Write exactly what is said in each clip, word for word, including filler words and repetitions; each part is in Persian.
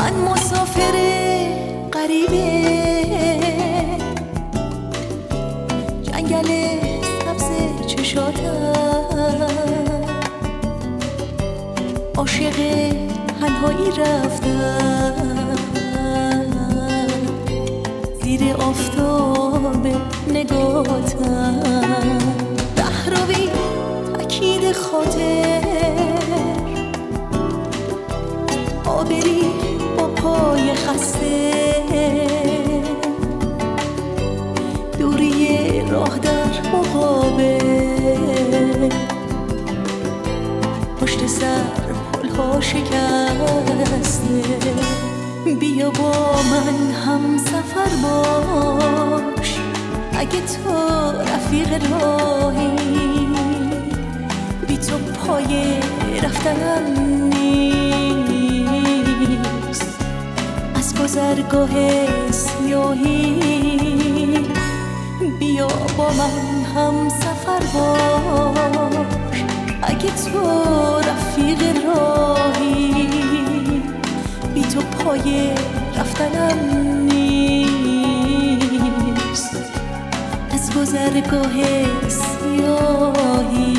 من مسافر غریبه، جنگل سبز چشاتم، عاشق تنهایی رفتم، زیر آفتاب نگاتم، رهروی تأکید خاطر، آبری با پای خسته، دوری راه در مقابل، پشت سر پلها شکسته، بیا با من هم سفر باش، اگه تو رفیق راهی، بی تو پای رفتنم نیست، از گذرگاه سیاهی بیا با من هم سفر باش، اگه تو رفیق راهی، بی تو پای رفتنم نیست، از گذرگاه سیاهی.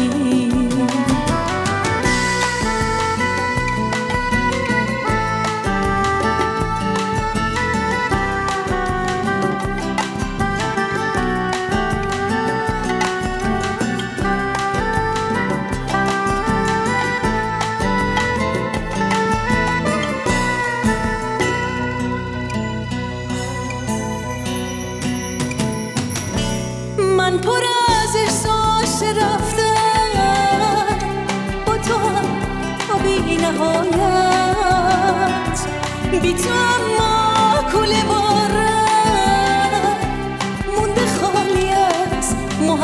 من پر از احساس رفتن با تو هم تا بی نهایت، بی تو اما کوله بارم مونده خالی از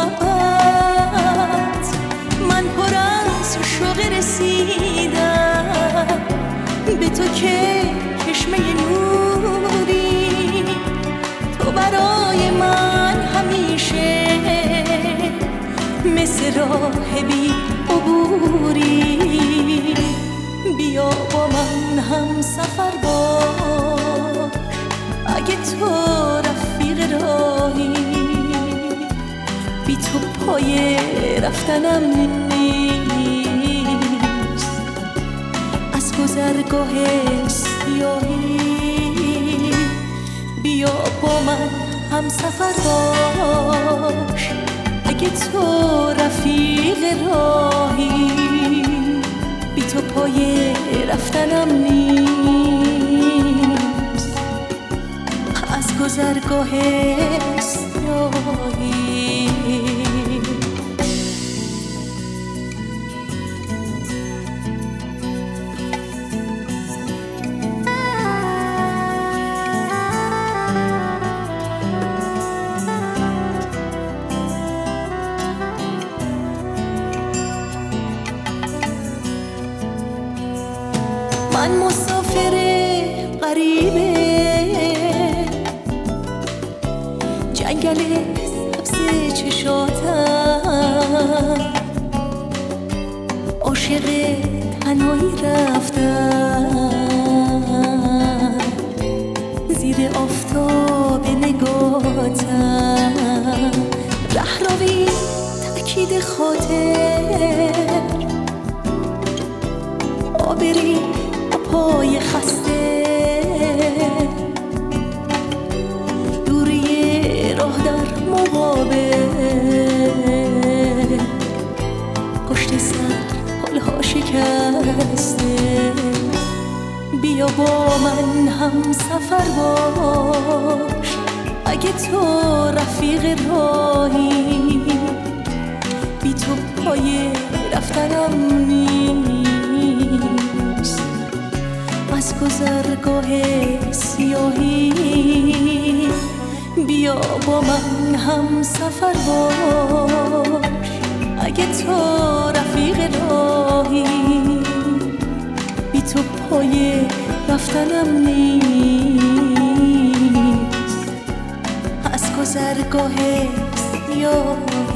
محبت، من پر از شوق رسیدن به تو که چشمه نوری، تو برای من همیشه مثل راه بی عبوری، بیا با من هم سفر باش، اگه تو رفیق راهی، بی تو پای رفتنم نیست، از گذرگاه سیاهی بیا با من هم سفر باش، اگه تو رفیق راهی، بی تو پای رفتنم نیست، از گذرگاه سیاهی. من مسافر غریبه، جنگل سبز چشاتم، عاشق تنهایی رفتم، زیر آفتاب نگاتم، رهروی تأکید خاطر، آبری پای خسته، دوری راه در مقابل، پشت سر پلها شکسته، بیا با من هم سفر باش، اگه تو رفیق راهی، بی تو پای رفتنم نیست، از گذرگاه سیاهی بیا با من هم سفر باش، اگه تو رفیق راهی، بی تو پای رفتنم نیست، از گذرگاه سیاهی.